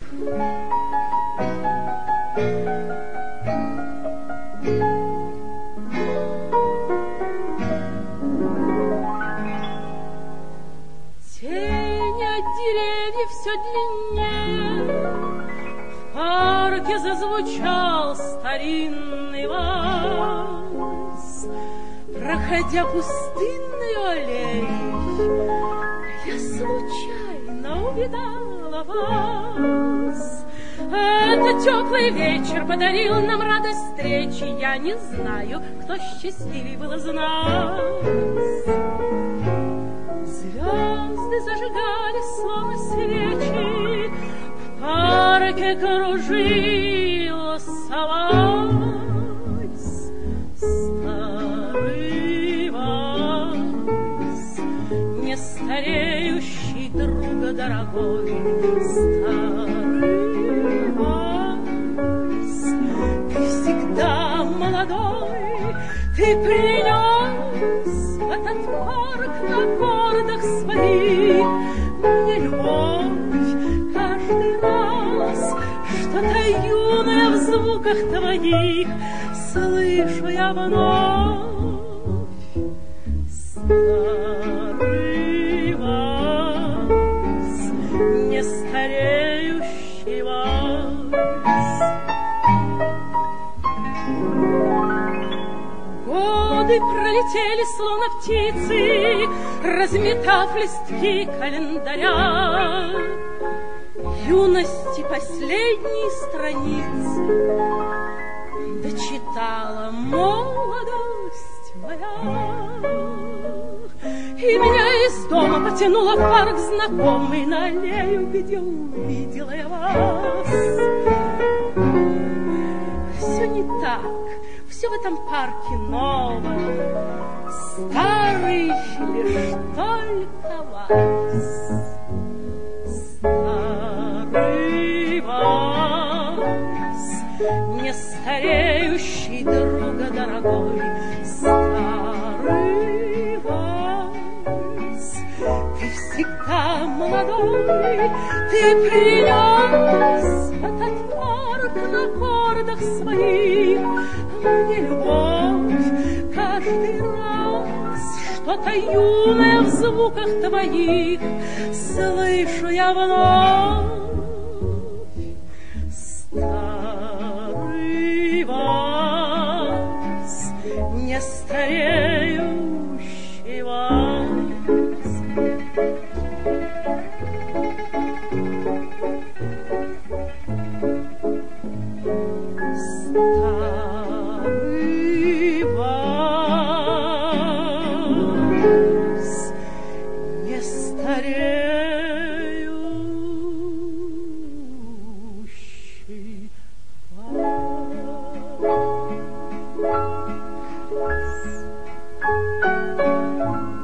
Тень от деревьев все длиннее, в парке зазвучал старинный вальс. Проходя пустынную аллею, я случайно увидала вас. Этот теплый вечер подарил нам радость встречи. Я не знаю, кто счастливее был из нас. Звезды зажигали словно свечи, в парке кружилась вальс. Старый вальс, не стареющий, друга дорогой. Старый вальс, ты всегда молодой, ты принес в этот парк на аккордах своих мне любовь каждый раз. Что-то юное в звуках твоих слышу я вновь. Старый вальс, не стареющий вальс. Годы пролетели, словно птицы, разметав листки календаря. Юности последней страницы дочитала молодость моя. И меня из дома потянуло в парк знакомый, на аллею, где увидела я вас. Все не так, все в этом парке новое, старый лишь только вальс. Старый вальс, не стареющий, друга дорогой. Старый вальс, ты всегда молодой, ты принес в этот парк на аккордах своих мне любовь каждый раз. Что-то юное в звуках твоих слышу я вновь. Старый вальс, не стареющий вальс. Старый вальс, не стареющий вальс.